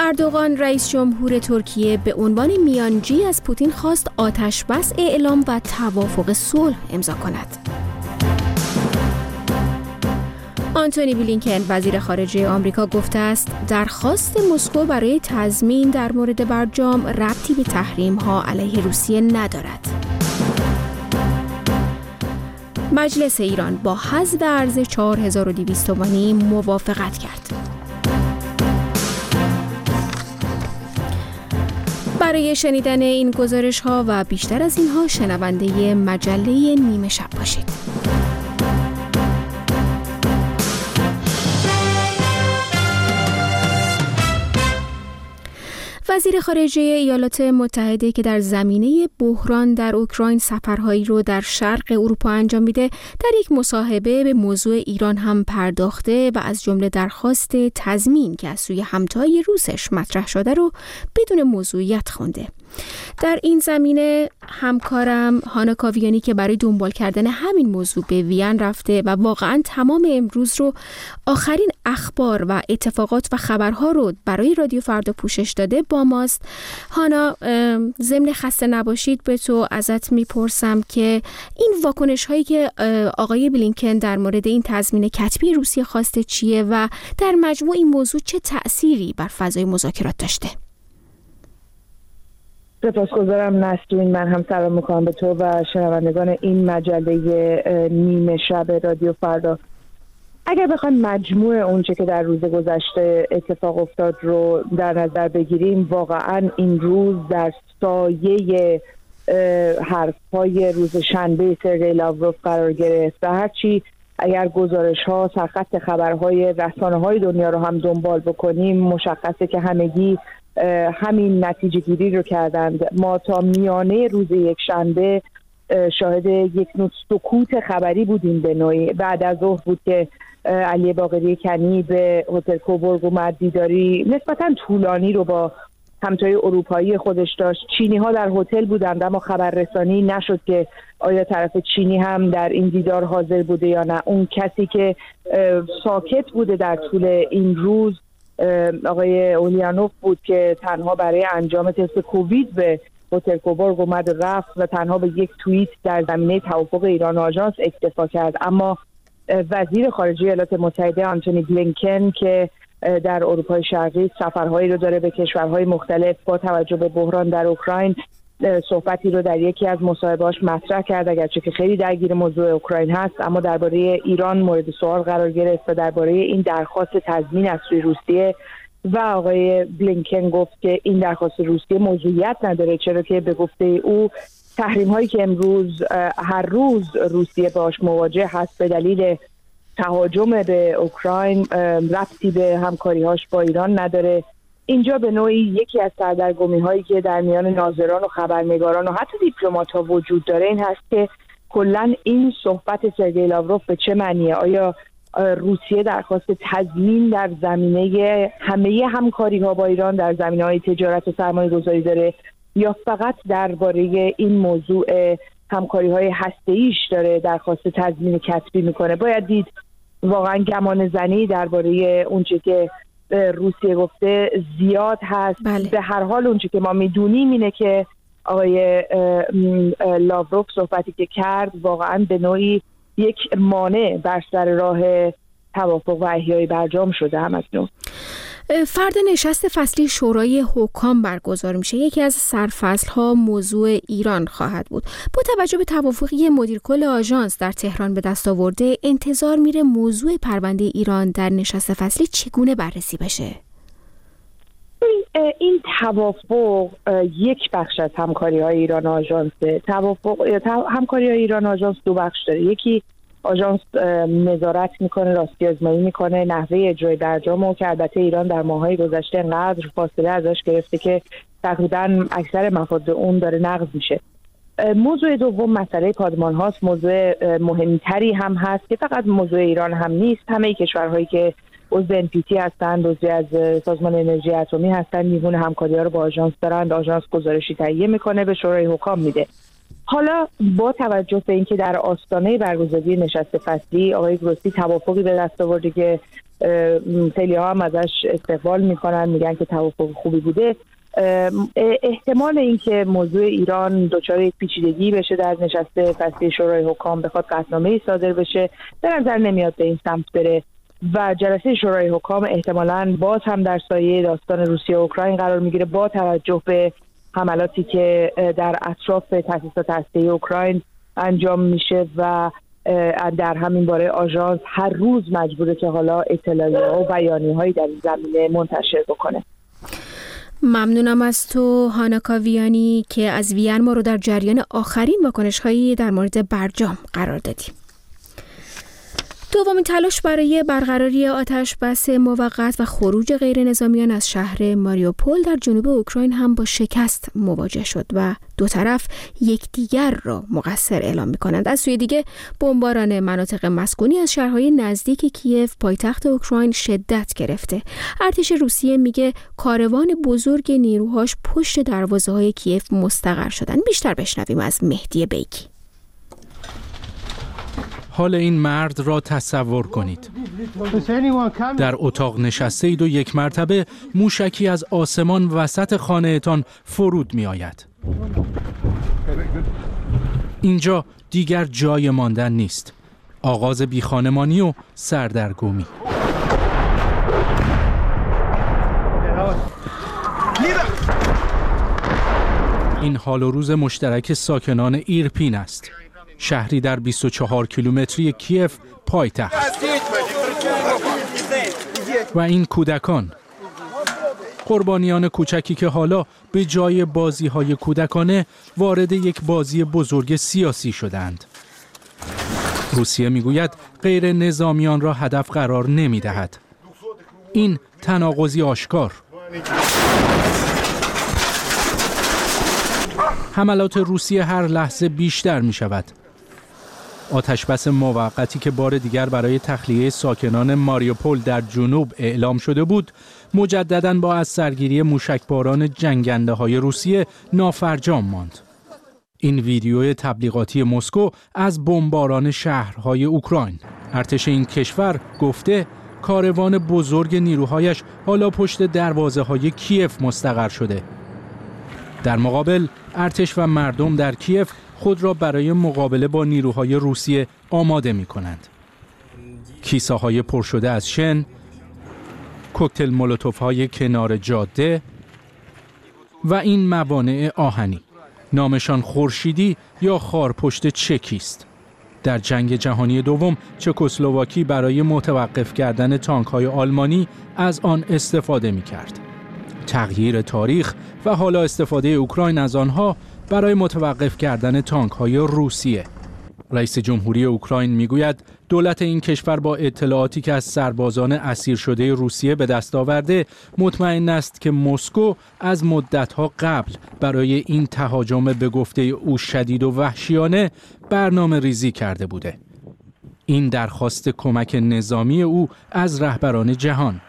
اردوغان رئیس جمهور ترکیه به عنوان میانجی از پوتین خواست آتش بس اعلام و توافق صلح امضا کند. آنتونی بلینکن وزیر خارجه آمریکا گفته است درخواست مسکو برای تضمین در مورد برجام ربطی به تحریم‌ها علیه روسیه ندارد. مجلس ایران با حذف ارز 4200 تومانی موافقت کرد. برای شنیدن این گزارش‌ها و بیشتر از اینها شنونده مجله نیمه شب باشید. وزیر خارجه ایالات متحده که در زمینه بحران در اوکراین سفرهایی رو در شرق اروپا انجام میده، در یک مصاحبه به موضوع ایران هم پرداخته و از جمله درخواست تضمین که از سوی همتای روسش مطرح شده رو بدون موضوعیت خونده. در این زمینه همکارم هانا کاویانی که برای دنبال کردن همین موضوع به وین رفته و واقعا تمام امروز رو آخرین اخبار و اتفاقات و خبرها رو برای رادیو فردا پوشش داده با ماست. هانا، ضمن خسته نباشید به تو ازت میپرسم که این واکنش هایی که آقای بلینکن در مورد این تضمین کتبی روسیه خواسته چیه و در مجموع این موضوع چه تأثیری بر فضای مذاکرات داشته؟ سپاسگزارم نسرین. من هم سلام میکنم به تو و شنوندگان این مجله نیمه شب رادیو فردا. اگر بخوایم مجموع اونچه که در روز گذشته اتفاق افتاد رو در نظر بگیریم، واقعا این روز در سایه حرف‌های روز شنبه سرگئی لاوروف قرار گرفت و هرچی اگر گزارش‌ها، سرخط خبرهای رسانه‌های دنیا رو هم دنبال بکنیم، مشخصه که همگی همین نتیجه گیری رو کردند. ما تا میانه روز یک شنبه شاهد یک نوع سکوت خبری بودیم به نوعی. بعد از ظهر بود که علی باقری کنی به هتل کوبورگ اومد، دیداری نسبتاً طولانی رو با همتای اروپایی خودش داشت. چینی ها در هتل بودند اما خبررسانی نشد که آیا طرف چینی هم در این دیدار حاضر بوده یا نه. اون کسی که ساکت بوده در طول این روز آقای اولیانوف بود که تنها برای انجام تست کووید به هتل کوبورگ اومد و رفت و تنها به یک توییت در زمینه توافق ایران و آژانس اکتفا کرد. اما وزیر خارجه ایالات متحده آنتونی بلینکن که در اروپای شرقی سفرهایی رو داره به کشورهای مختلف، با توجه به بحران در اوکراین صحبتی رو در یکی از مصاحبه‌هاش مطرح کرد، اگرچه که خیلی درگیر موضوع اوکراین هست، اما درباره ایران مورد سوال قرار گرفت و درباره این درخواست تضمین از سوی روسیه و آقای بلینکن گفت که این درخواست روسیه موضوعیت نداره، چرا که به گفته او تحریم هایی که امروز هر روز روسیه باش مواجه هست به دلیل تهاجم به اوکراین ربطی به همکاری‌هاش با ایران نداره. اینجا به نوعی یکی از سردرگمی هایی که در میان ناظران و خبرنگاران و حتی دیپلمات ها وجود داره این هست که کلاً این صحبت سرگئی لاوروف به چه معنیه؟ آیا روسیه درخواست تضمین در زمینه همه همکاری ها با ایران در زمینه های تجارت و سرمایه گذاری داره یا فقط درباره این موضوع همکاری های هسته‌ایش داره درخواست تضمین کتبی میکنه؟ باید دید واقعا گمان زنی درباره اونچه که روسیه گفته زیاد هست. بله. به هر حال اونچه که ما میدونیم اینه که آقای لاوروف صحبتی که کرد واقعا به نوعی یک مانع بر سر راه توافق و احیای برجام شده. هم اکنون فردا نشست فصلی شورای حکام برگزار میشه. یکی از سرفصل‌ها موضوع ایران خواهد بود. با توجه به توافقی مدیر کل آژانس در تهران به دست آورده، انتظار میره موضوع پرونده ایران در نشست فصلی چگونه بررسی بشه؟ این توافق یک بخش از همکاری‌های ایران و آژانس. همکاری‌های ایران و آژانس دو بخش داره. یکی آژانس نظارت میکنه، راستی آزمایی میکنه نحوه اجرای برجام که البته ایران در ماه‌های گذشته انقدر فاصله ازش گرفته که تقریبا اکثر مفاد اون داره نقض میشه. موضوع دوم مسئله پادمان هاست. موضوع مهمتری هم هست که فقط موضوع ایران هم نیست. همه کشورهایی که عضو NPT هستند، عضو از سازمان انرژی اتمی هستند، میزان همکاری‌ها رو با آژانس دارند. آژانس گزارشی تهیه میکنه به شورای حکام میده. حالا با توجه به اینکه در آستانه برگزاری نشست فصلی آقای گروسی توافقی به دست آورده که خیلی‌ها هم ازش استقبال میکنن، میگن که توافق خوبی بوده، احتمال اینکه موضوع ایران دچار یک پیچیدگی بشه در نشست فصلی شورای حکام بخواد قطعنامه‌ای صادر بشه به نظر نمیاد به این سمت بره و جلسه شورای حکام احتمالاً باز هم در سایه داستان روسیه و اوکراین قرار میگیره با توجه به حملاتی که در اطراف تأسیسات هسته‌ای اوکراین انجام میشه و در همین باره آژانس هر روز مجبوره که حالا اطلاعیه‌ها و بیانیه‌هایی در این زمینه منتشر بکنه. ممنونم از تو هانا کاویانی که از وین ما رو در جریان آخرین واکنش‌هایی در مورد برجام قرار دادی. دومین تلاش برای برقراری آتش بس موقت و خروج غیر نظامیان از شهر ماریوپول در جنوب اوکراین هم با شکست مواجه شد و دو طرف یکدیگر را مقصر اعلام می‌کنند. از سوی دیگه بمباران مناطق مسکونی از شهرهای نزدیک کیف پایتخت اوکراین شدت گرفته. ارتش روسیه میگه کاروان بزرگ نیروهاش پشت دروازه‌های کیف مستقر شدن. بیشتر بشنویم از مهدی بیکی. حال این مرد را تصور کنید. در اتاق نشسته اید و یک مرتبه موشکی از آسمان وسط خانه‌تان فرود می آید. اینجا دیگر جای ماندن نیست. آغاز بیخانمانی و سردرگمی. این حال و روز مشترک ساکنان ایرپین است. شهری در 24 کیلومتری کیف پایتخت. و این کودکان، قربانیان کوچکی که حالا به جای بازی‌های کودکانه وارد یک بازی بزرگ سیاسی شدند. روسیه میگوید غیر نظامیان را هدف قرار نمی‌دهد. این تناقضی آشکار. حملات روسیه هر لحظه بیشتر می شود. آتشبس موقتی که بار دیگر برای تخلیه ساکنان ماریوپول در جنوب اعلام شده بود، مجدداً با از سرگیری موشکباران جنگنده های روسیه نافرجام ماند. این ویدیوی تبلیغاتی مسکو از بمباران شهرهای اوکراین. ارتش این کشور گفته کاروان بزرگ نیروهایش حالا پشت دروازه های کیف مستقر شده. در مقابل ارتش و مردم در کیف خود را برای مقابله با نیروهای روسیه آماده می کنند. کیسه های پر شده از شن، کوکتل مولوتوف های کنار جاده و این موانع آهنی. نامشان خورشیدی یا خارپشت چکی است. در جنگ جهانی دوم چکسلواکی برای متوقف کردن تانک های آلمانی از آن استفاده می کرد. تغییر تاریخ و حالا استفاده اوکراین از آنها برای متوقف کردن تانک‌های روسیه. رئیس جمهوری اوکراین میگوید دولت این کشور با اطلاعاتی که از سربازان اسیر شده روسیه به دست آورده مطمئن است که مسکو از مدت‌ها قبل برای این تهاجم به گفته او شدید و وحشیانه برنامه ریزی کرده بوده. این درخواست کمک نظامی او از رهبران جهان.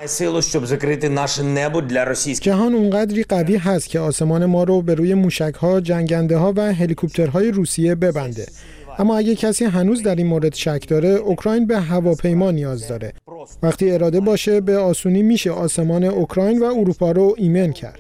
جهان اونقدری قوی هست که آسمان ما رو به روی موشک‌ها، جنگنده‌ها و هلیکوپترهای روسیه ببنده. اما اگه کسی هنوز در این مورد شک داره، اوکراین به هواپیما نیاز داره. وقتی اراده باشه به آسونی میشه آسمان اوکراین و اروپا رو ایمن کرد.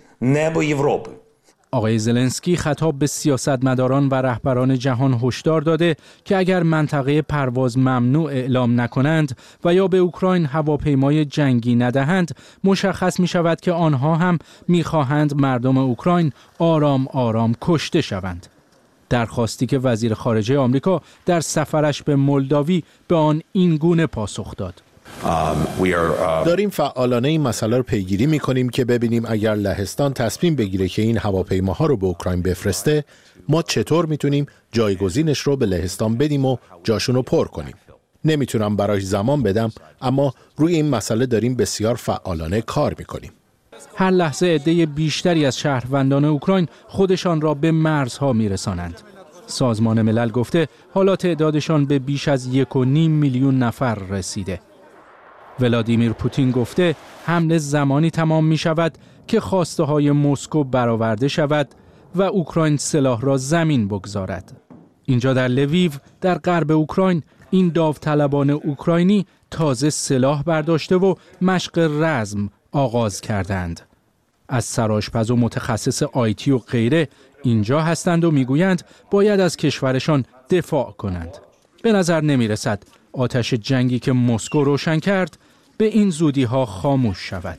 آقای زلنسکی خطاب به سیاستمداران و رهبران جهان هشدار داده که اگر منطقه پرواز ممنوع اعلام نکنند و یا به اوکراین هواپیمای جنگی ندهند، مشخص می شود که آنها هم می خواهند مردم اوکراین آرام آرام کشته شوند. درخواستی که وزیر خارجه آمریکا در سفرش به مولداوی به آن این گونه پاسخ داد. داریم فعالانه این مسئله رو پیگیری می‌کنیم که ببینیم اگر لهستان تصمیم بگیره که این هواپیماها رو به اوکراین بفرسته، ما چطور میتونیم جایگزینش رو به لهستان بدیم و جاشون رو پر کنیم. نمیتونم براش زمان بدم، اما روی این مسئله داریم بسیار فعالانه کار می‌کنیم. هر لحظه عده بیشتری از شهروندان اوکراین خودشان را به مرزها میرسانند. سازمان ملل گفته حالا تعدادشان به بیش از 1.5 میلیون نفر رسیده. ولادیمیر پوتین گفته حمله زمانی تمام می شود که خواسته های مسکو برآورده شود و اوکراین سلاح را زمین بگذارد. اینجا در لویو در غرب اوکراین این داوطلبان اوکراینی تازه سلاح برداشته و مشق رزم آغاز کردند. از سرآشپز و متخصص آیتی و غیره اینجا هستند و میگویند باید از کشورشان دفاع کنند. به نظر نمی رسد آتش جنگی که مسکو روشن کرد به این زودی ها خاموش شود.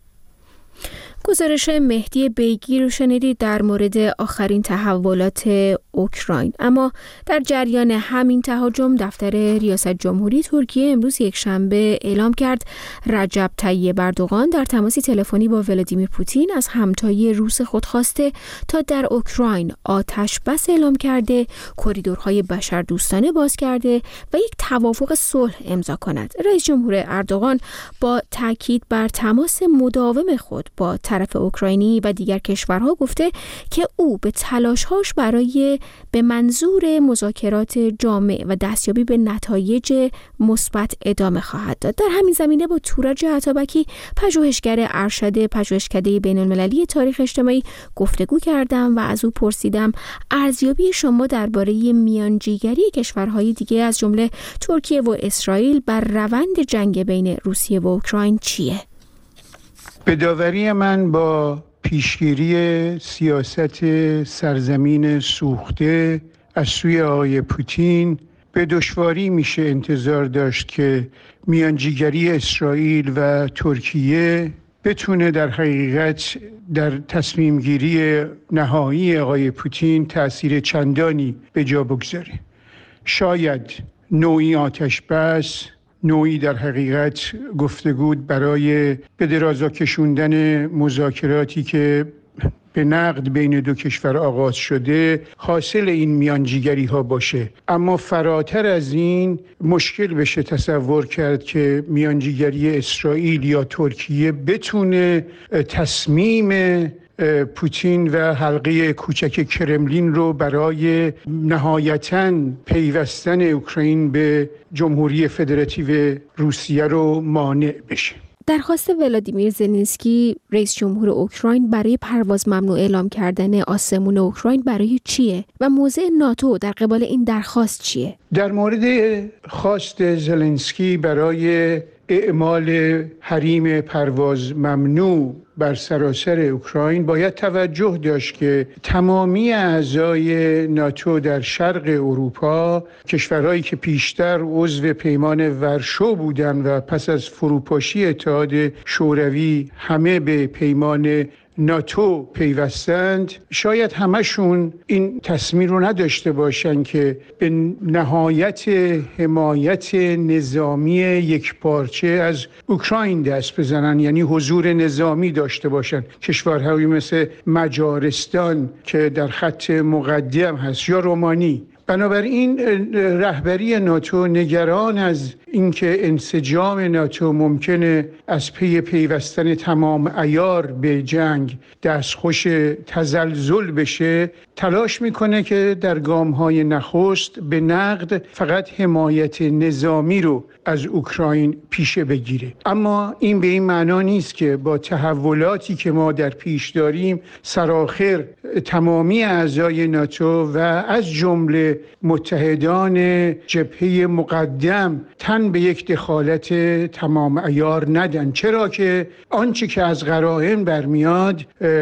گزارش مهدی بیگی رو شنیدید در مورد آخرین تحولات اوکراین. اما در جریان همین تهاجم دفتر ریاست جمهوری ترکیه امروز یکشنبه اعلام کرد رجب طیب اردوغان در تماسی تلفنی با ولادیمیر پوتین از همتایی روس خود خواسته تا در اوکراین آتش بس اعلام کرده، کریدورهای بشردوستانه باز کرده و یک توافق صلح امضا کند. رئیس جمهور اردوغان با تاکید بر تماس مداوم خود با طرف اوکراینی و دیگر کشورها گفته که او به تلاش‌هاش برای به منظور مذاکرات جامع و دستیابی به نتایج مثبت ادامه خواهد داد. در همین زمینه با تورج عطابکی پژوهشگر ارشد پژوهشکده بین‌المللی تاریخ اجتماعی گفتگو کردم و از او پرسیدم ارزیابی شما درباره میانجیگری کشورهای دیگه از جمله ترکیه و اسرائیل بر روند جنگ بین روسیه و اوکراین چیه؟ به داوری من با پیشگیری سیاست سرزمین سوخته از سوی آقای پوتین به دشواری میشه انتظار داشت که میانجیگری اسرائیل و ترکیه بتونه در حقیقت در تصمیم گیری نهایی آقای پوتین تأثیر چندانی به جا بگذاره. شاید نوعی آتش بس، نوعی در حقیقت گفتگو برای به درازا کشوندن مذاکراتی که به نقد بین دو کشور آغاز شده حاصل این میانجیگری ها باشه. اما فراتر از این مشکل بشه تصور کرد که میانجیگری اسرائیل یا ترکیه بتونه تصمیم پوتین و حلقه کوچک کرملین رو برای نهایتاً پیوستن اوکراین به جمهوری فدراتیو روسیه رو مانع بشه. درخواست ولادیمیر زلنسکی رئیس جمهور اوکراین برای پرواز ممنوع اعلام کردن آسمون اوکراین برای چیه و موضع ناتو در قبال این درخواست چیه؟ در مورد خواست زلنسکی برای اعمال حریم پرواز ممنوع بر سراسر اوکراین باید توجه داشت که تمامی اعضای ناتو در شرق اروپا، کشورهایی که پیشتر عضو پیمان ورشو بودند و پس از فروپاشی اتحاد شوروی همه به پیمان ناتو پیوستند، شاید همشون این تصمیم رو نداشته باشن که به نهایت حمایت نظامی یکپارچه از اوکراین دست بزنن، یعنی حضور نظامی داشته باشن. کشورهایی مثل مجارستان که در خط مقدم هست یا رومانی. بنابراین رهبری ناتو نگران از اینکه انسجام ناتو ممکنه از پی پیوستن تمام عیار به جنگ دستخوش تزلزل بشه، تلاش میکنه که در گام‌های نخست به نقد فقط حمایت نظامی رو از اوکراین پیش بگیره. اما این به این معنا نیست که با تحولاتی که ما در پیش داریم سرآخر تمامی اعضای ناتو و از جمله متحدان جبهه مقدم تن به یک دخالت تمام عیار ندن. چرا که آنچه که از قرائن برمیاد،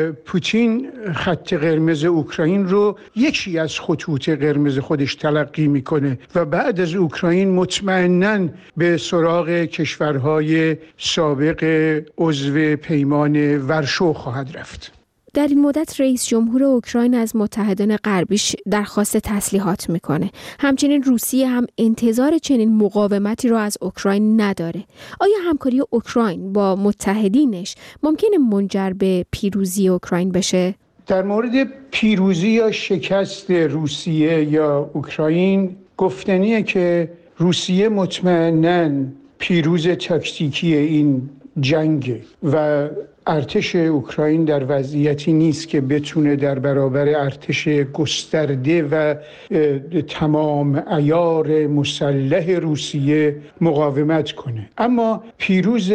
پوتین خط قرمز اوکراین رو یکی از خطوط قرمز خودش تلقی میکنه و بعد از اوکراین مطمئناً به سراغ کشورهای سابق عضو پیمان ورشو خواهد رفت. در این مدت رئیس جمهور اوکراین از متحدان غربیش درخواست تسلیحات میکنه. همچنین روسیه هم انتظار چنین مقاومتی رو از اوکراین نداره. آیا همکاری اوکراین با متحدینش ممکنه منجر به پیروزی اوکراین بشه؟ در مورد پیروزی یا شکست روسیه یا اوکراین گفتنیه که روسیه مطمئناً پیروز تاکتیکی این جنگ و ارتش اوکراین در وضعیتی نیست که بتونه در برابر ارتش گسترده و تمام عیار مسلح روسیه مقاومت کنه. اما پیروز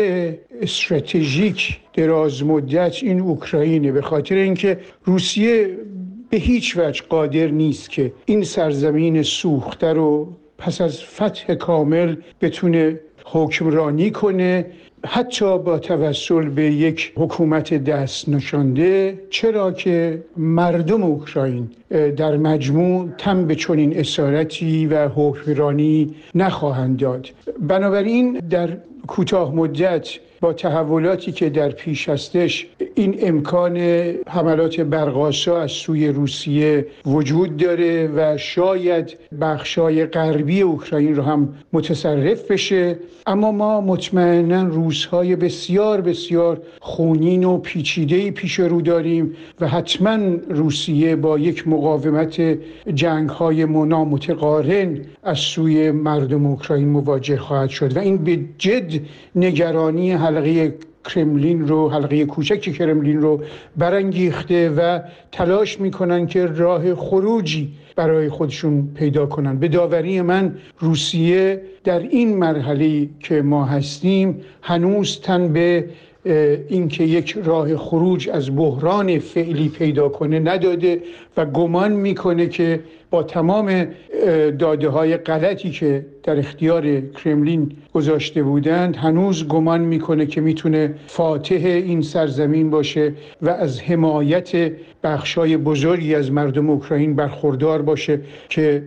استراتژیک دراز مدت این اوکراینه، به خاطر اینکه روسیه به هیچ وجه قادر نیست که این سرزمین سوخته رو پس از فتح کامل بتونه حکمرانی کنه، حتی با توسل به یک حکومت دست نشانده، چرا که مردم اوکراین در مجموع تن به چنین اسارتی و حکمرانی نخواهند داد. بنابراین در کوتاه مدت با تحولاتی که در پیش هستش این امکان حملات برق‌آسا از سوی روسیه وجود داره و شاید بخشای غربی اوکراین رو هم متصرف بشه، اما ما مطمئناً روزهای بسیار بسیار خونین و پیچیده‌ای پیش رو داریم و حتما روسیه با یک مقاومت جنگ‌های نامتقارن از سوی مردم اوکراین مواجه خواهد شد و این به جد نگرانی حلقه کوچک کرملین رو برانگیخته و تلاش میکنن که راه خروجی برای خودشون پیدا کنن. به داوری من روسیه در این مرحله که ما هستیم هنوز تن به اینکه یک راه خروج از بحران فعلی پیدا کنه نداده و گمان میکنه که با تمام داده‌های غلطی که در اختیار کرملین گذاشته بودند هنوز گمان میکنه که میتونه فاتح این سرزمین باشه و از حمایت بخشای بزرگی از مردم اوکراین برخوردار باشه که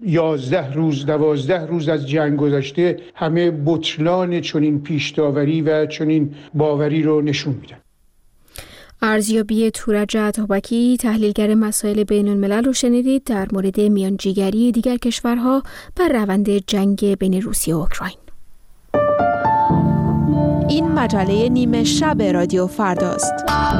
12 روز از جنگ گذشته همه بطلان چنین پیش‌داوری و چنین باوری رو نشون میدن. ارزیابی تورج عطابکی، تحلیلگر مسائل بین الملل رو شنیدید در مورد میانجیگری دیگر کشورها بر روند جنگ بین روسیه و اوکراین. این مجله نیمه شب رادیو فرداست.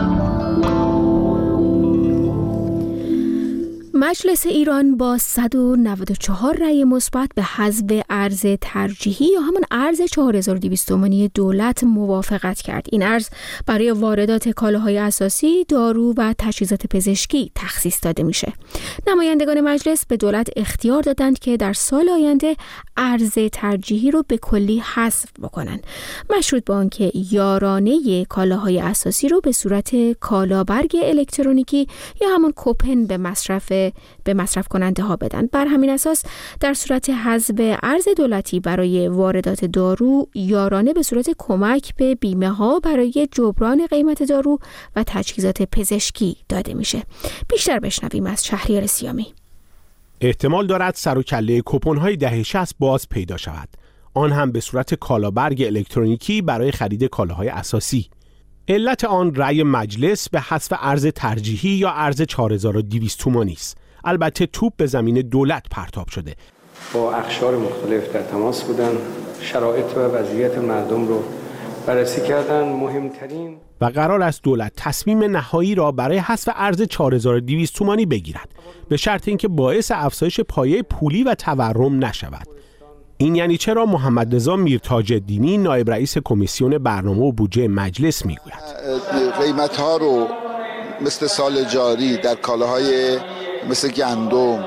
مجلس ایران با 194 رأی مثبت به حذف ارز ترجیحی یا همان ارز 4200 تومانی دولت موافقت کرد. این ارز برای واردات کالاهای اساسی، دارو و تجهیزات پزشکی تخصیص داده میشه. نمایندگان مجلس به دولت اختیار دادند که در سال آینده ارز ترجیحی رو به کلی حذف بکنن، مشروط به آنکه یارانه کالاهای اساسی رو به صورت کالابرگ الکترونیکی یا همون کوپن به مصرف کننده ها بدن. بر همین اساس در صورت حذف ارز دولتی برای واردات دارو، یارانه به صورت کمک به بیمه ها برای جبران قیمت دارو و تجهیزات پزشکی داده میشه. بیشتر بشنویم از شهریار سیامی. احتمال دارد سر و کله کوپن‌های دهه 60 باز پیدا شود، آن هم به صورت کالابرگ الکترونیکی برای خرید کالاهای اساسی. علت آن رأی مجلس به حذف ارز ترجیحی یا ارز 4200 تومانی است. البته توپ به زمین دولت پرتاب شده. با اقشار مختلف در تماس بودن، شرایط و وضعیت مردم رو بررسی کردن. مهمترین و قرار است دولت تصمیم نهایی را برای حذف ارز 4200 تومانی بگیرد، به شرط اینکه باعث افزایش پایه پولی و تورم نشود. این یعنی چرا محمد رضا میرتاج‌الدینی نایب رئیس کمیسیون برنامه و بودجه مجلس میگوید قیمت‌ها رو مثل سال جاری در کالاهای مثل گندم،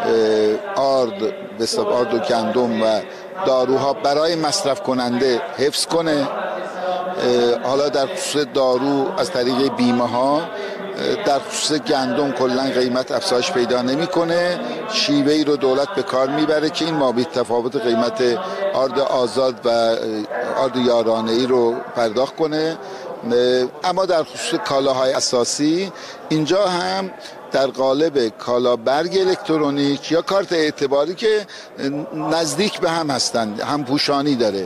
آرد و گندم و داروها برای مصرف کننده حفظ کنه. حالا در خصوص دارو از طریق بیمه ها، در خصوص گندم کلا قیمت افزایش پیدا نمیکنه. شیوه‌ای رو دولت به کار میبره که این مابعد تفاوت قیمت آرد آزاد و آرد یارانه‌ای رو پرداخت کنه. اما در خصوص کالاهای اساسی اینجا هم در قالب کالابرگ الکترونیک یا کارت اعتباری که نزدیک به هم هستند، هم پوشانی داره.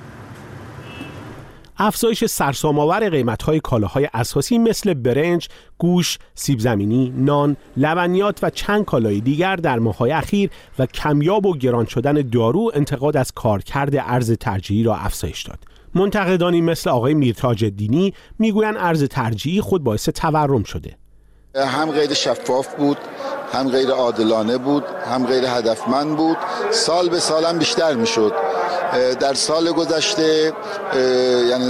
افزایش سرسام‌آور قیمت‌های کالاهای اساسی مثل برنج، گوشت، سیب زمینی، نان، لبنیات و چند کالای دیگر در ماه‌های اخیر و کمیاب و گران شدن دارو انتقاد از کارکرد ارز ترجیحی را افزایش داد. منتقدانی مثل آقای میرتاج‌الدینی میگویند ارز ترجیحی خود باعث تورم شده. هم غیر شفاف بود، هم غیر عادلانه بود، هم غیر هدفمند بود. سال به سال هم بیشتر میشد. در سال گذشته یعنی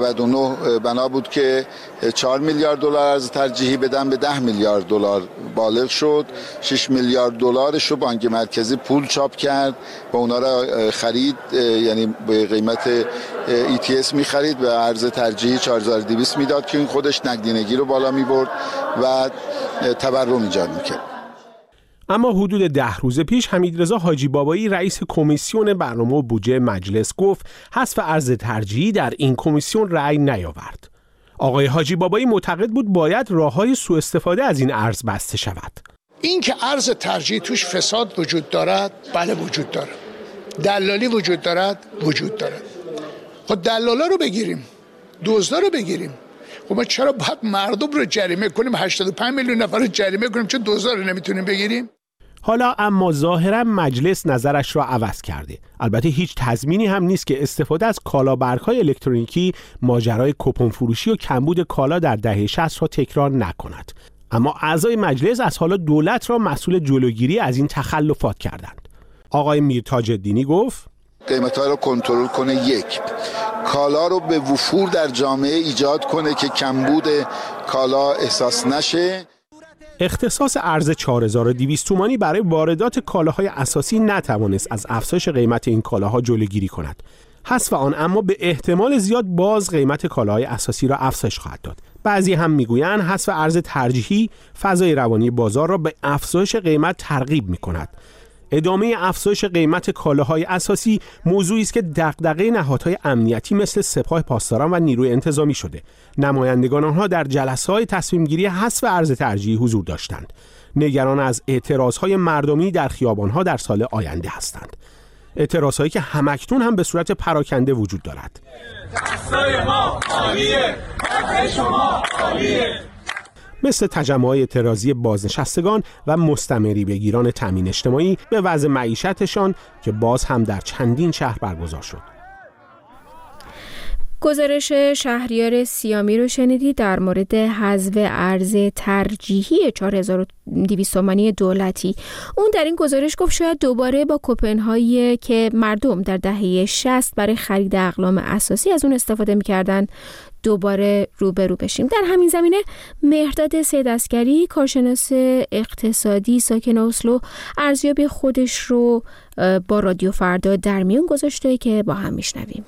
99 بنا بود که 4 میلیارد دلار ارز ترجیحی بدن، به 10 میلیارد دلار بالغ شد. 6 میلیارد دلارش رو بانک مرکزی پول چاپ کرد و اونا را خرید، یعنی به قیمت ETS می خرید و ارز ترجیحی 4200 میداد که این خودش نقدینگی رو بالا می برد و تورم ایجاد میکرد. اما حدود 10 روز پیش حمیدرضا حاجی بابایی رئیس کمیسیون برنامه و بودجه مجلس گفت حذف ارز ترجیحی در این کمیسیون رأی نیاورد. آقای حاجی بابایی معتقد بود باید راه‌های سوء استفاده از این ارز بسته شود. این که ارز ترجیحی توش فساد وجود دارد، بله وجود دارد. دلالی وجود دارد، وجود دارد. خب دلالا رو بگیریم، دزدا رو بگیریم. خب ما چرا باید مردم رو جریمه کنیم، 85 میلیون نفر رو جریمه کنیم چون دزدا رو نمیتونیم بگیریم؟ حالا اما ظاهرا مجلس نظرش را عوض کرده. البته هیچ تضمینی هم نیست که استفاده از کالابرگ‌های الکترونیکی ماجرای کوپن فروشی و کمبود کالا در دهه 60 را تکرار نکند. اما اعضای مجلس از حالا دولت را مسئول جلوگیری از این تخلفات کردند. آقای میرتاج الدینی گفت قیمت‌ها رو کنترل کنه، یک کالا رو به وفور در جامعه ایجاد کنه که کمبود کالا احساس نشه. اختصاص ارز 4200 تومانی برای واردات کالاهای اساسی نتوانست از افزایش قیمت این کالاها جلوگیری کند. حذف آن اما به احتمال زیاد باز قیمت کالاهای اساسی را افزایش خواهد داد. بعضی هم میگویند حذف ارز ترجیحی فضای روانی بازار را به افزایش قیمت ترغیب می‌کند. ادامه افزایش قیمت کالاهای اساسی موضوعی است که دغدغه نهادهای امنیتی مثل سپاه پاسداران و نیروی انتظامی شده. نمایندگان آنها در جلسه‌های تصمیم‌گیری حذف ارز ترجیحی حضور داشتند. نگران از اعتراضهای مردمی در خیابان‌ها در سال آینده هستند. اعتراضهایی که همکنون هم به صورت پراکنده وجود دارد. دستای ما عالیه، دست شما عالیه. مثل تجمع‌های اعتراضی بازنشستگان و مستمری بگیران تامین اجتماعی به وضع معیشتشان که باز هم در چندین شهر برگزار شد. گزارش شهریار سیامی رو شنیدید در مورد حذف ارز ترجیحی 4200 تومانی دولتی. اون در این گزارش گفت شاید دوباره با کوپن‌هایی که مردم در دهه 60 برای خرید اقلام اساسی از اون استفاده می‌کردن دوباره روبرو بشیم. در همین زمینه مهرداد سیدعسکری، کارشناس اقتصادی ساکن اسلو، ارزیابی خودش رو با رادیو فردا در میون گذاشته که با هم میشنویم.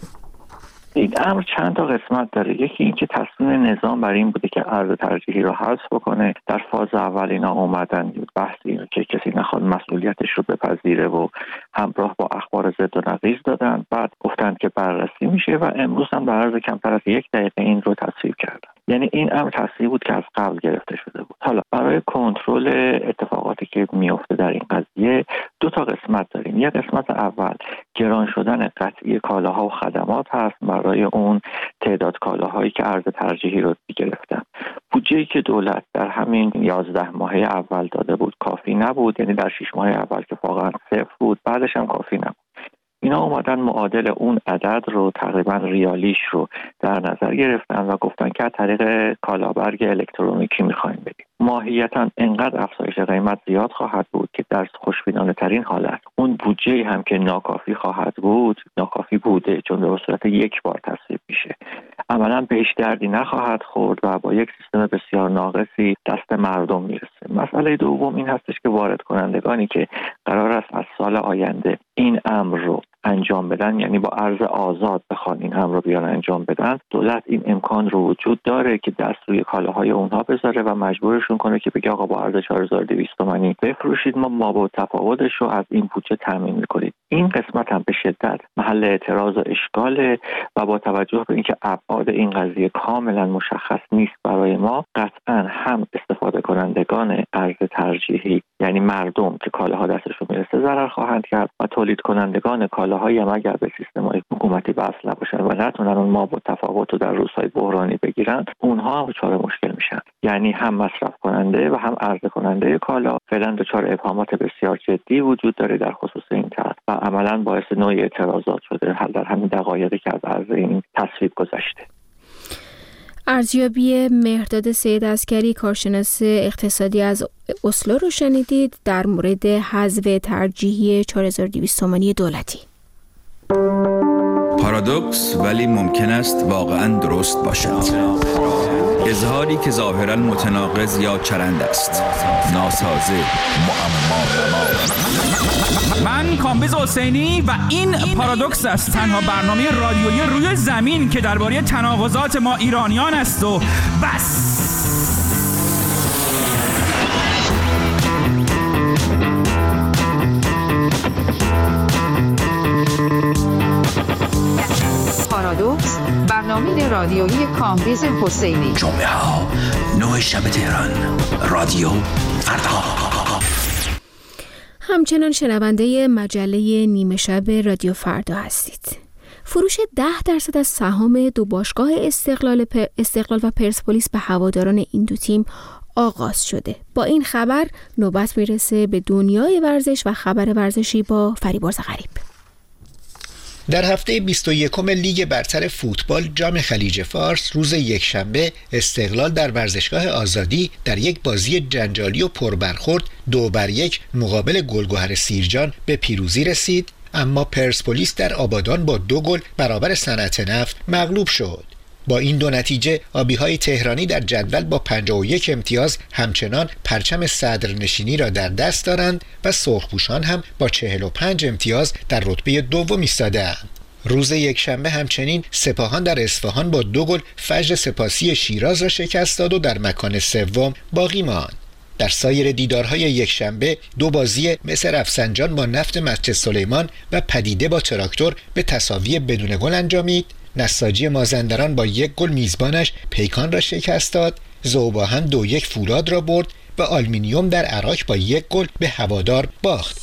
این امر چند تا قسمت داره. یکی این که تصمیم نظام برای این بوده که ارز ترجیحی رو حذف بکنه. در فاز اول اینا اومدن بحث اینه که کسی نخواد مسئولیتش رو بپذیره و همراه با اخبار ضد و نقیض دادن. بعد گفتن که بررسی میشه و امروز هم در عرض کمتر از 1 دقیقه این رو تصویب کردن. یعنی این امر تصویب بود که از قبل گرفته شده بود. حالا برای کنترل اتفاقاتی که میفته در این قضیه 2 تا قسمت داریم. یک قسمت اول گران شدن قطعی کالاها و خدمات هست. برای اون تعداد کالاهایی که ارز ترجیحی رو گرفتن، بودجه‌ای که دولت در همین 11 ماهه اول داده بود کافی نبود. یعنی در 6 ماه اول که واقعا صفر بود، بعدش هم کافی نبود. اینا اومدن معادل اون عدد رو تقریبا ریالیش رو در نظر گرفتن و گفتن که از طریق کالابرگ الکترونیکی می‌خوایم بدیم. ماهیتاً انقدر افزایش قیمت زیاد خواهد بود که در خوشبینانه ترین حالت اون بودجه هم که ناکافی خواهد بود، ناکافی بوده چون به صورت یک بار تصویب میشه، عملاً بهش دردی نخواهد خورد و با یک سیستم بسیار ناقصی دست مردم میرسه. مسئله دوم این هستش که وارد کنندگانی که قرار است از سال آینده این امر رو انجام بدن، یعنی با ارز آزاد بخوان این امر رو بیان انجام بدن، دولت این امکان رو وجود داره که دست روی کالاهای اونها بذاره و مجبورشون کنه که بگه آقا با ارز 4200 تومانی بفروشید، ما با تفاوتش رو از این بودجه تامین میکنید. این قسمت هم به شدت محل اعتراض و اشکاله و با توجه به اینکه ابعاد این قضیه کاملا مشخص نیست برای ما، قطعا هم استفاده کنندگان ارز ترجیحی یعنی مردم که کالاها دستشون میرسه ضرر خواهند کرد و تولید کنندگان کالاهایی هم اگر به سیستم‌های حکومتی وصل نباشن و نتونن اون ما با تفاوت رو در روزهای بحرانی بگیرن، اونها هم دچار مشکل میشن. یعنی هم مصرف کننده و هم عرضه کننده کالا فعلا دچار ابهامات بسیار جدی وجود داره در خصوص این طرح و عملاً باعث نوع اعتراضات شده در همین دقایقی که از عرض این تصویب گذشته. ارزیابی مهرداد سیدعسکری، کارشناس اقتصادی از اسلو رو شنیدید در مورد حذف ترجیحی 4200 تومانی دولتی. پارادوکس ولی ممکن است واقعاً درست باشد. اظهاری که ظاهراً متناقض یا چرند است. ناسازه، معما. من کامبیز حسینی و این پارادوکس است، تنها برنامه رادیویی روی زمین که درباره تناقضات ما ایرانیان است و بس. پارادوکس، برنامه رادیویی کامبیز حسینی. جمعه ها 9 شب تهران، رادیو فردا. همچنان شنونده مجله نیمه شب رادیو فردا هستید. فروش 10% از سهام دو باشگاه استقلال و پرسپولیس به هواداران این دو تیم آغاز شده. با این خبر نوبت میرسه به دنیای ورزش و خبر ورزشی با فریبرز غریب. در هفته 21 لیگ برتر فوتبال جام خلیج فارس روز یکشنبه استقلال در ورزشگاه آزادی در یک بازی جنجالی و پربرخورد 2-1 مقابل گلگهر سیرجان به پیروزی رسید، اما پرسپولیس در آبادان با 2 گل برابر صنعت نفت مغلوب شد. با این دو نتیجه آبی‌های تهرانی در جدول با 51 امتیاز همچنان پرچم صدرنشینی را در دست دارند و سرخپوشان هم با 45 امتیاز در رتبه دوم ایستاده‌اند. روز یکشنبه همچنین سپاهان در اصفهان با 2 گل فجر سپاسی شیراز را شکست داد و در مکان سوم باقی ماند. در سایر دیدارهای یکشنبه 2 بازی مس رفسنجان با نفت مسجد سلیمان و پدیده با تراکتور به تساوی بدون گل انجامید. نساجی مازندران با 1 گل میزبانش پیکان را شکست داد. ذوباهن 2-1 فولاد را برد و آلومینیوم در عراق با 1 گل به هوادار باخت.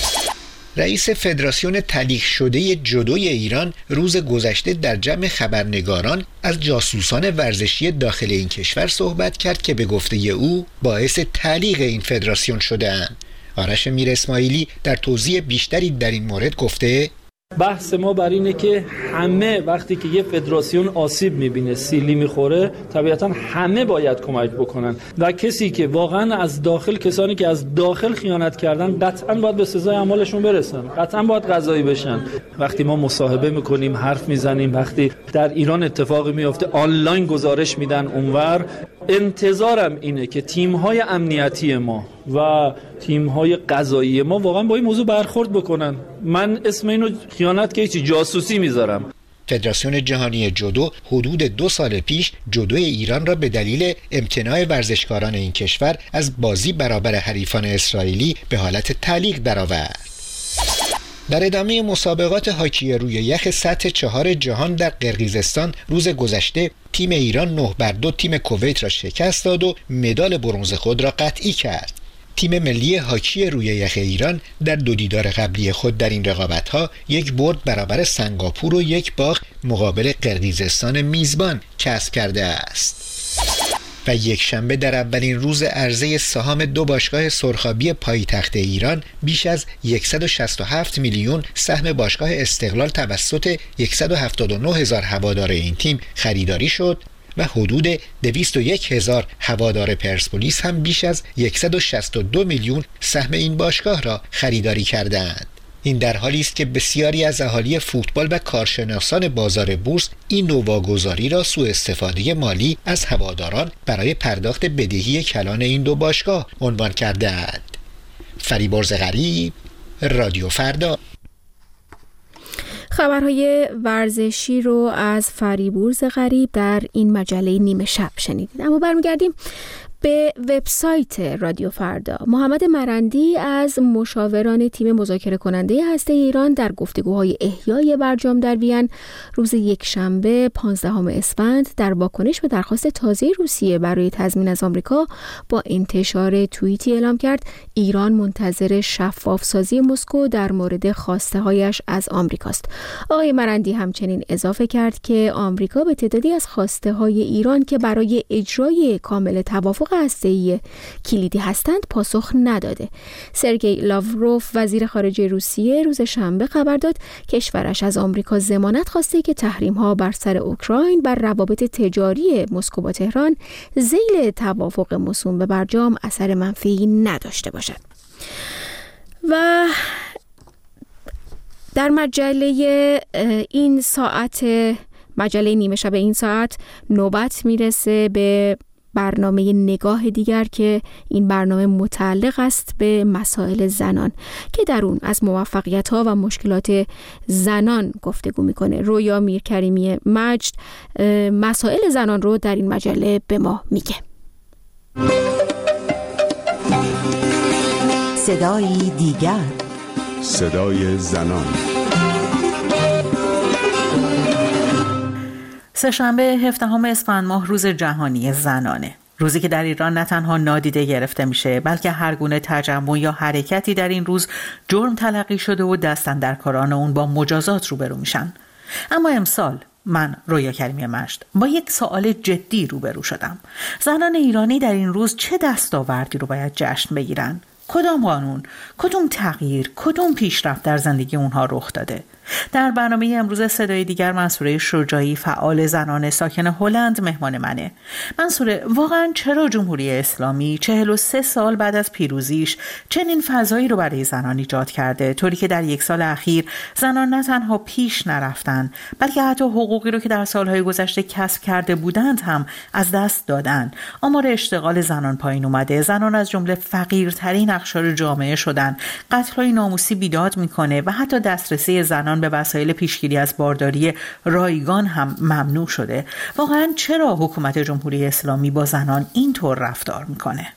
رئیس فدراسیون تلیغ شده جودوی ایران روز گذشته در جمع خبرنگاران از جاسوسان ورزشی داخل این کشور صحبت کرد که به گفته او باعث تلیغ این فدراسیون شده‌اند. آرش میر اسماعیلی در توضیح بیشتری در این مورد گفته: بحث ما بر اینه که همه وقتی که یه فدراسیون آسیب میبینه، سیلی میخوره، طبیعتا همه باید کمک بکنن و کسی که واقعا از داخل، کسانی که از داخل خیانت کردن قطعا باید به سزای اعمالشون برسن، قطعا باید قضایی بشن. وقتی ما مصاحبه میکنیم، حرف میزنیم، وقتی در ایران اتفاقی میفته آنلاین گزارش میدن اونور، انتظارم اینه که تیم‌های امنیتی ما و تیم‌های قضایی ما واقعا با این موضوع برخورد بکنن. من اسم اینو خیانت که چی، جاسوسی میذارم. فدراسیون جهانی جودو حدود 2 سال پیش جودوی ایران را به دلیل امتناع ورزشکاران این کشور از بازی برابر حریفان اسرائیلی به حالت تعلیق درآورد. در ادامه مسابقات هاکی روی یخ سطح 4 جهان در قرقیزستان روز گذشته تیم ایران 9-2 تیم کویت را شکست داد و مدال برنز خود را قطعی کرد. تیم ملی هاکی روی یخ ایران در 2 دیدار قبلی خود در این رقابت‌ها 1 برد برابر سنگاپور و 1 باخت مقابل قرقیزستان میزبان کسب کرده است. و یکشنبه در اولین روز عرضه سهام 2 باشگاه سرخابی پایتخت ایران بیش از 167 میلیون سهم باشگاه استقلال توسط 179,000 هوادار این تیم خریداری شد و حدود 201,000 هوادار پرسپولیس هم بیش از 162 میلیون سهم این باشگاه را خریداری کردند. این در حالی است که بسیاری از اهالی فوتبال و کارشناسان بازار بورس این نوع واگذاری را سوء استفاده مالی از هواداران برای پرداخت بدهی کلان این 2 باشگاه عنوان کرده‌اند. فریبرز غریب، رادیو فردا. خبرهای ورزشی رو از فریبرز غریب در این مجله نیمه شب شنیدید. اما برمیگردیم به وبسایت رادیو فردا. محمد مرندی از مشاوران تیم مذاکره کننده هسته ایران در گفتگوهای احیای برجام در وین روز یکشنبه 15 اسفند در واکنش به درخواست تازه روسیه برای تضمین از آمریکا با انتشار توییتی اعلام کرد ایران منتظر شفاف سازی مسکو در مورد خواسته هایش از آمریکاست. آقای مرندی همچنین اضافه کرد که آمریکا به تعدادی از خواسته های ایران که برای اجرای کامل توافق هسته‌ای کلیدی هستند پاسخ نداده. سرگئی لاوروف وزیر خارجه روسیه روز شنبه خبر داد کشورش از آمریکا ضمانت خواسته که تحریم‌ها بر سر اوکراین بر روابط تجاری مسکو با تهران ذیل توافق موسوم به برجام اثر منفی نداشته باشد. و در مجله این ساعت، مجله نیمه شب این ساعت، نوبت میرسه به برنامه نگاه دیگر که این برنامه متعلق است به مسائل زنان که در اون از موفقیت‌ها و مشکلات زنان گفتگو میکنه. رویا میرکریمی مجد مسائل زنان رو در این مجله به ما میگه. صدای دیگر، صدای زنان. سه‌شنبه 17 اسفند ماه روز جهانی زنانه. روزی که در ایران نه تنها نادیده گرفته میشه بلکه هر گونه تجمع یا حرکتی در این روز جرم تلقی شده و دستاندرکاران اون با مجازات روبرو میشن. اما امسال من رویا کریمی مجد با یک سوال جدی روبرو شدم. زنان ایرانی در این روز چه دستاوردی رو باید جشن بگیرن؟ کدام قانون، کدام تغییر، کدام پیشرفت در زندگی اونها رخ داده؟ در برنامه امروز صدای دیگر منصوره شجاعی، فعال زنان ساکن هلند، مهمان منه. منصوره، واقعا چرا جمهوری اسلامی 43 سال بعد از پیروزیش چنین فضایی رو برای زنان ایجاد کرده، طوری که در یک سال اخیر زنان نه تنها پیش نرفتن بلکه حتی حقوقی رو که در سالهای گذشته کسب کرده بودند هم از دست دادن؟ آمار اشتغال زنان پایین اومده، زنان از جمله فقیرترین اقشار جامعه شدن، قتل‌های ناموسی بیداد میکنه و حتی دسترسی زنان به وسایل پیشگیری از بارداری رایگان هم ممنوع شده. واقعا چرا حکومت جمهوری اسلامی با زنان اینطور رفتار میکنه؟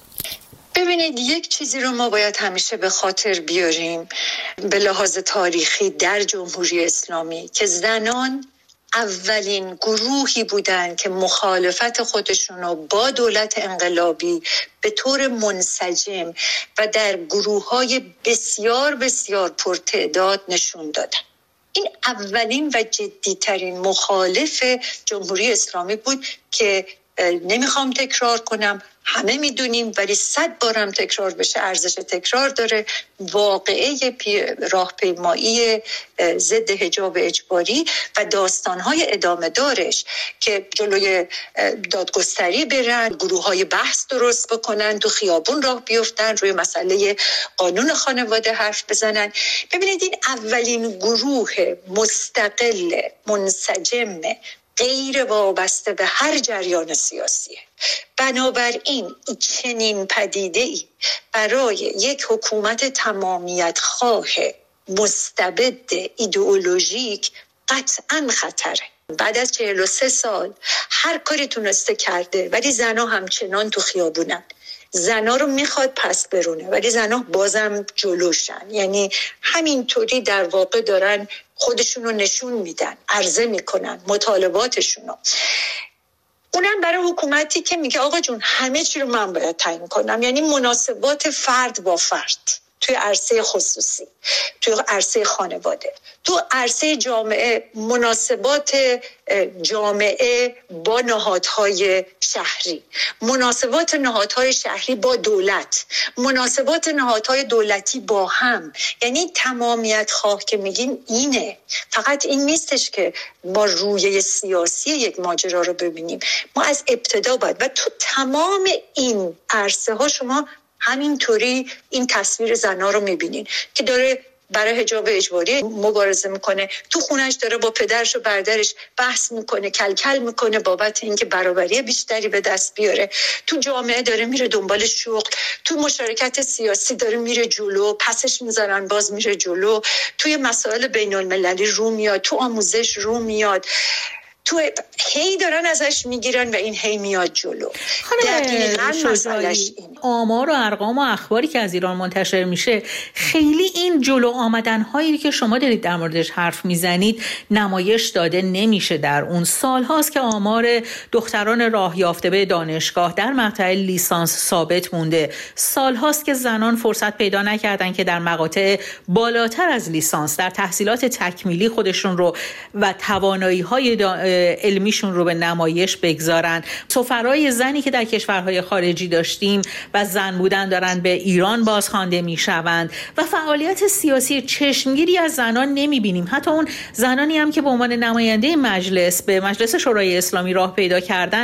ببینید، یک چیزی رو ما باید همیشه به خاطر بیاریم به لحاظ تاریخی در جمهوری اسلامی، که زنان اولین گروهی بودن که مخالفت خودشون رو با دولت انقلابی به طور منسجم و در گروه‌های بسیار بسیار پرتعداد نشون دادن. این اولین و جدیترین مخالف جمهوری اسلامی بود که نمیخوام تکرار کنم، همه میدونیم، ولی 100 بارم تکرار بشه ارزش تکرار داره. واقعه راهپیمایی ضد حجاب اجباری و داستانهای ادامه دارش که جلوی دادگستری برن، گروه‌های بحث درست بکنن، تو خیابون راه بیفتن، روی مسئله قانون خانواده حرف بزنن. ببینید، این اولین گروه مستقل، منسجم، غیر وابسته به هر جریان سیاسیه. بنابراین چنین پدیده‌ای برای یک حکومت تمامیت خواه مستبد ایدئولوژیک قطعاً خطره. بعد از 43 سال هر کاری تونسته کرده، ولی زنها همچنان تو خیابونن. زنها رو میخواد پس برونه ولی زنها بازم جلوشن. یعنی همینطوری در واقع دارن خودشون رو نشون میدن، عرضه میکنن مطالباتشون رو. اونم برای حکومتی که میگه آقا جون همه چی رو من باید تعیین کنم، یعنی مناسبات فرد با فرد توی عرصه خصوصی، توی عرصه خانواده، تو عرصه جامعه، مناسبات جامعه با نهادهای شهری، مناسبات نهادهای شهری با دولت، مناسبات نهادهای دولتی با هم. یعنی تمامیت خواه که میگیم اینه. فقط این نیستش که ما رویه سیاسی یک ماجرا رو ببینیم، ما از ابتدا باید و تو تمام این عرصه ها شما همینطوری این تصویر زنها رو میبینین که داره برای حجاب اجباری مبارزه میکنه، تو خونش داره با پدرش و برادرش بحث میکنه، کلکل میکنه بابت اینکه برابری بیشتری به دست بیاره، تو جامعه داره میره دنبال شغل، تو مشارکت سیاسی داره میره جلو، پسش میذارن باز میره جلو، توی مسائل بین المللی رو میاد، تو آموزش رو میاد، تو هی دارن ازش میگیرن و این هی میاد جلو. دقیقاً مسئلهش اینه. آمار و ارقام و اخباری که از ایران منتشر میشه خیلی این جلو آمدن هایی که شما دارید در موردش حرف میزنید نمایش داده نمیشه. در اون سال هاست که آمار دختران راه یافته به دانشگاه در مقطع لیسانس ثابت مونده. سال هاست که زنان فرصت پیدا نکردن که در مقاطع بالاتر از لیسانس در تحصیلات تکمیلی خودشون رو و توانایی های علمیشون رو به نمایش بگذارن. سفرای زنی که در کشورهای خارجی داشتیم و زن بودن دارن به ایران بازخوانده میشوند و فعالیت سیاسی چشمگیری از زنان نمیبینیم. حتی اون زنانی هم که به عنوان نماینده مجلس به مجلس شورای اسلامی راه پیدا کردن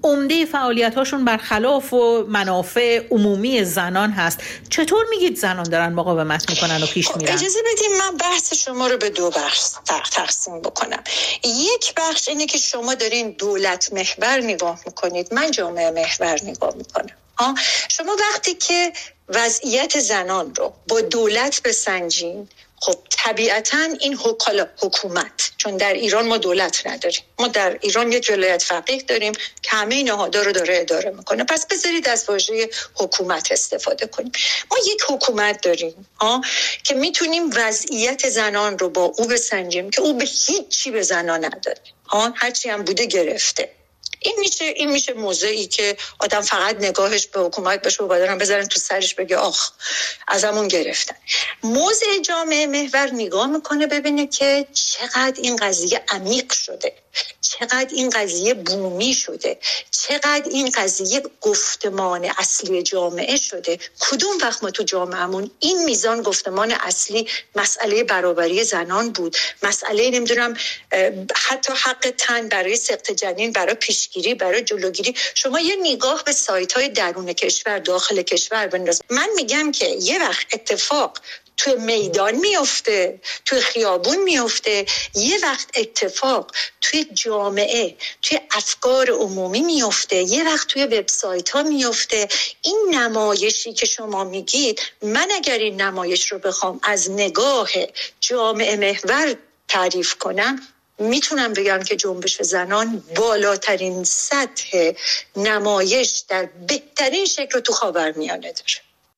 عمده فعالیت‌هاشون برخلاف و منافع عمومی زنان هست. چطور میگید زنان دارن مقاومت میکنن و پیش میرن؟ اجازه بدیم من بحث شما رو به دو بخش تقسیم بکنم. یک بخش اینه که شما دارین دولت محور نگاه میکنید، من جامعه محور نگاه میکنم. شما وقتی که وضعیت زنان رو با دولت بسنجین، خب طبیعتاً این حکومت، چون در ایران ما دولت نداریم، ما در ایران یک ولایت فقیه داریم که همه نهادها رو داره اداره میکنه، پس بذارید از واژه حکومت استفاده کنیم. ما یک حکومت داریم که میتونیم وضعیت زنان رو با او بسنجیم که او به هیچی به زنان نداره، هرچی هم بوده گرفته. این میشه موضعی که آدم فقط نگاهش به حکومت بشه و بدارم بذارن تو سرش بگه آخ ازمون گرفتن. موضع جامعه محور نگاه میکنه ببینه که چقدر این قضیه عمیق شده، چقدر این قضیه بومی شده، چقدر این قضیه گفتمان اصلی جامعه شده. کدوم وقت ما تو جامعهمون این میزان گفتمان اصلی مسئله برابری زنان بود، مسئله نمیدونم حتی حق تن برای سقط جنین، برای پیشگیری، برای جلوگیری. شما یه نگاه به سایت‌های درون کشور، داخل کشور بنداز. من میگم که یه وقت اتفاق تو میدان میفته، تو خیابون میفته، یه وقت اتفاق توی جامعه، توی افکار عمومی میفته، یه وقت توی وبسایت ها میفته. این نمایشی که شما میگید، من اگر این نمایش رو بخوام از نگاه جامعه محور تعریف کنم، میتونم بگم که جنبش زنان بالاترین سطح نمایش در بهترین شکل رو تو خاورمیانه داره.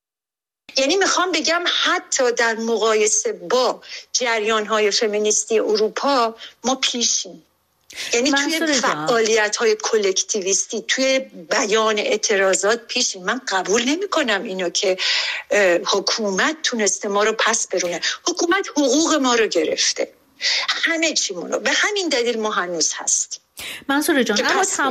یعنی میخوام بگم حتی در مقایسه با جریان‌های فمینیستی اروپا ما پیشیم. یعنی توی فعالیت‌های کلکتیویستی، توی بیان اعتراضات پیشیم. من قبول نمی‌کنم اینو که حکومت تونسته ما رو پس برونه. حکومت حقوق ما رو گرفته، همه چیمونو. به همین دلیل ما هنوز هستیم. منصوره جان،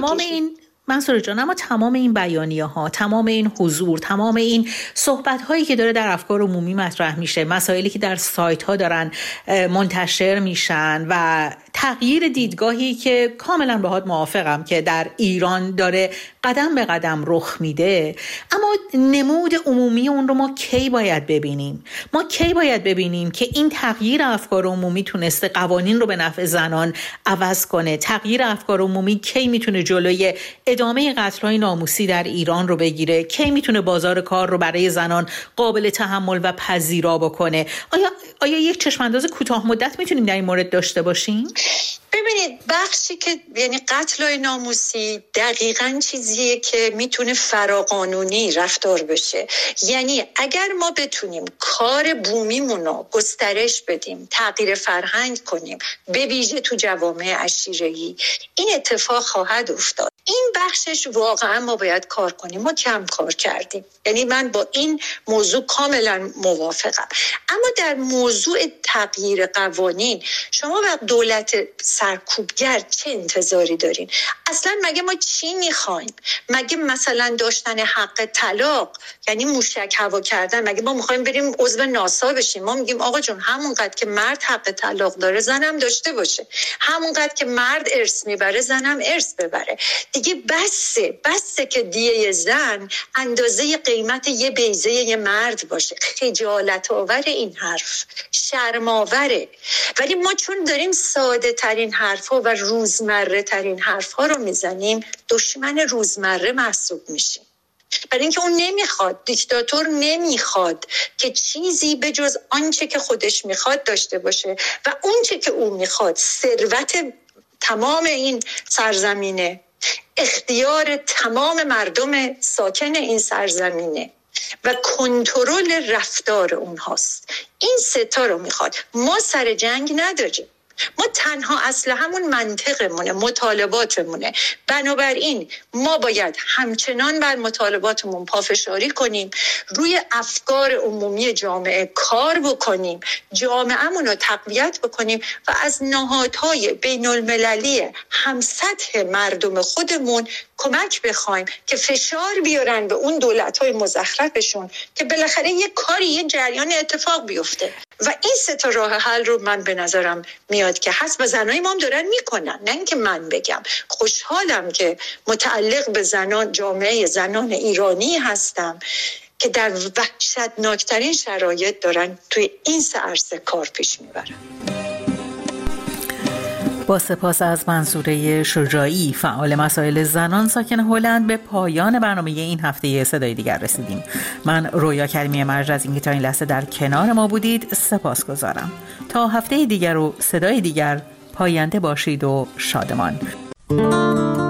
اما تمام این بیانیه ها، تمام این حضور، تمام این صحبت هایی که داره در افکار عمومی مطرح میشه، مسائلی که در سایت ها دارن منتشر میشن و تغییر دیدگاهی که کاملا باهات موافقم که در ایران داره قدم به قدم رخ میده، اما نمود عمومی اون رو ما کی باید ببینیم؟ ما کی باید ببینیم که این تغییر افکار عمومی تونسته قوانین رو به نفع زنان عوض کنه؟ تغییر افکار عمومی کی میتونه جلوی ادامه قتل‌های ناموسی در ایران رو بگیره؟ کی میتونه بازار کار رو برای زنان قابل تحمل و پذیرا بکنه؟ آیا یک چشم‌انداز کوتاه مدت میتونیم در این مورد داشته باشیم؟ ببینید، بخشی که یعنی قتل ناموسی دقیقاً چیزیه که میتونه فراقانونی رفتار بشه. یعنی اگر ما بتونیم کار بومیمون رو گسترش بدیم، تغییر فرهنگ کنیم، به ویژه تو جوامع عشیره‌ای، این اتفاق خواهد افتاد. این بخشش واقعا ما باید کار کنیم. ما کم کار کردیم. یعنی من با این موضوع کاملا موافقم. اما در موضوع تغییر قوانین، شما وقت دولت سرکوبگر چه انتظاری دارین؟ اصلا مگه ما چی میخوایم؟ مگه مثلا داشتن حق طلاق یعنی موشک هوا کردن؟ مگه ما میخوایم بریم عضو ناسا بشیم؟ ما میگیم آقا جون همونقدر که مرد حق طلاق داره زنم داشته باشه، همونقدر که مرد ارث میبره زنم ارث ببره. دیگه بسه که دیه زن اندازه قیمت یه بیضه یه مرد باشه. خجالت آور این حرف، شرم آوره. ولی ما چون داریم ساده ترین حرفا و روزمره ترین حرفا رو میزنیم، دشمن روزمره محسوب میشیم. برای اینکه اون نمیخواد، دیکتاتور نمیخواد که چیزی به جز آنچه که خودش میخواد داشته باشه و اونچه که اون میخواد ثروت تمام این سرزمینه، اختیار تمام مردم ساکن این سرزمینه و کنترل رفتار اونهاست. این ستا رو میخواد. ما سر جنگ نداریم. ما تنها اسلحه‌مون منطقمونه، مطالباتمونه. بنابراین ما باید همچنان بر مطالباتمون پافشاری کنیم، روی افکار عمومی جامعه کار بکنیم، جامعه‌مون رو تقویت بکنیم و از نهادهای بین المللی همسطح مردم خودمون کمک بخوایم که فشار بیارن به اون دولت‌های مزخرفشون که بالاخره یه کاری، یه جریان اتفاق بیفته. و این سه تا راه حل رو من به نظرم میاد میاد که هست و زنای ما هم دارن میکنن، نه اینکه من بگم. خوشحالم که متعلق به زنان، جامعه زنان ایرانی هستم که در وحشتناکترین شرایط دارن توی این سه عرصه کار پیش میبرن. با سپاس از منصوره شجاعی، فعال مسائل زنان ساکن هلند، به پایان برنامه این هفته صدای دیگر رسیدیم. من رویا کریمی مرج از اینکه تا این لحظه در کنار ما بودید سپاسگزارم. تا هفته دیگر و صدای دیگر، پاینده باشید و شادمان.